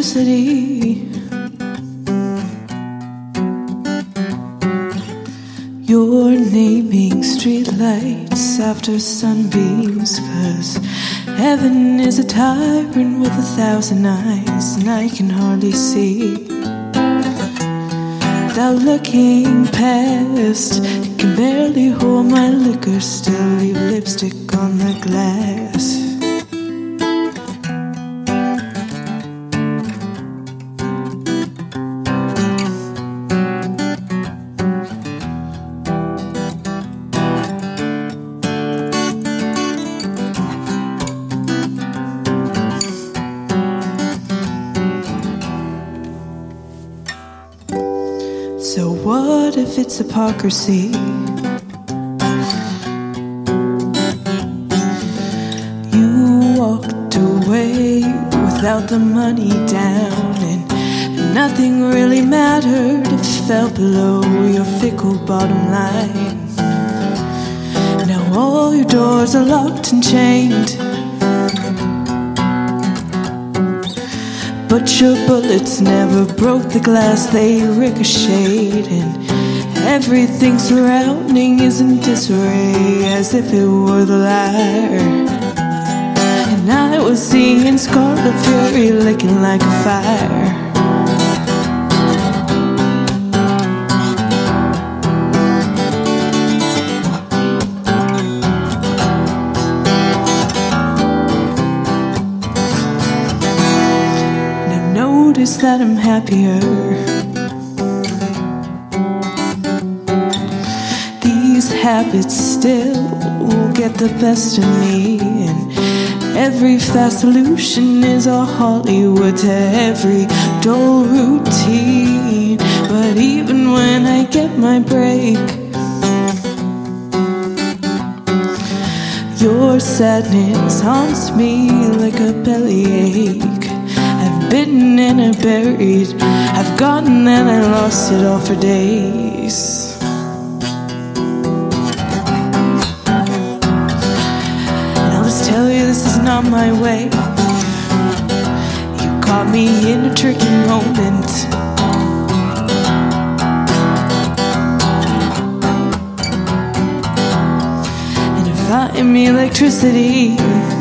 electricity. You're naming streetlights after sunbeams, 'cause heaven is a tyrant with 1,000 eyes, and I can hardly see. Without looking past, I can barely hold my liquor, still leave lipstick on the glass. So what if it's hypocrisy? You walked away without the money down, and nothing really mattered if it fell below your fickle bottom line. Now all your doors are locked and chained, but your bullets never broke the glass, they ricocheted, and everything surrounding is in disarray, as if it were the liar. And I was seeing scarlet fury licking like a fire. Notice that I'm happier. These habits still get the best of me, and every fast solution is a Hollywood to every dull routine. But even when I get my break, your sadness haunts me like a bellyache. Bitten and I buried, I've gotten and I lost it all for days. And I'll just tell you this is not my way. You caught me in a tricky moment, and if I'm electricity,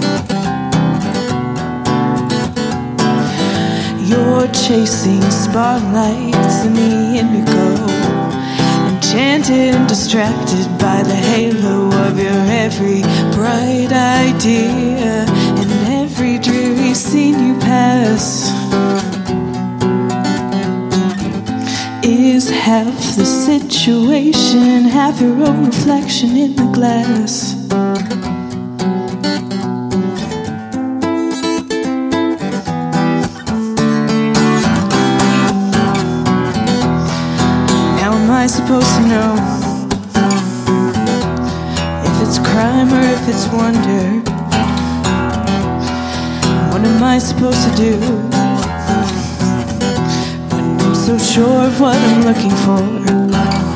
you're chasing spotlights in the indigo, enchanted and distracted by the halo of your every bright idea and every dreary scene you pass is half the situation, half your own reflection in the glass. Am I supposed to know if it's crime or if it's wonder? What am I supposed to do when I'm so sure of what I'm looking for?